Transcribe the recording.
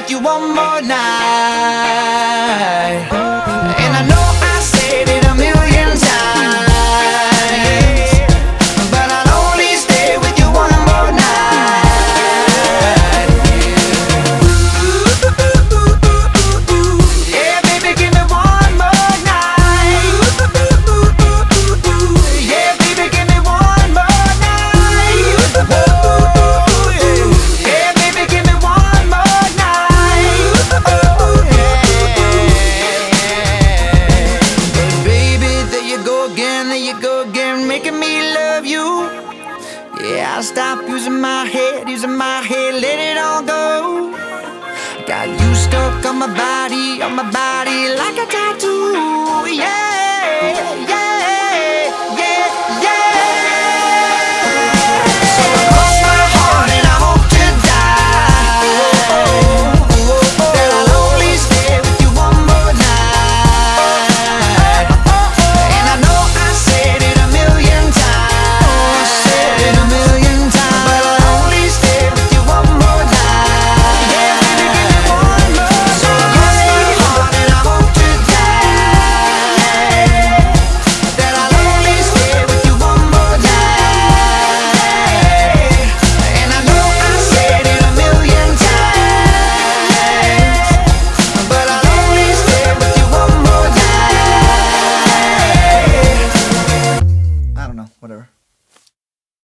with you one more night. And I know I said it a million times, but I'll only stay with you one more night. Yeah, baby, give me one more night. Yeah, baby, give me one more night. Yeah, baby, give me one more night. But baby, there you go again, making me love you. Yeah, I'll stop using my head, let it all go. Got you stuck on my body like a tattoo. Yeah, yeah.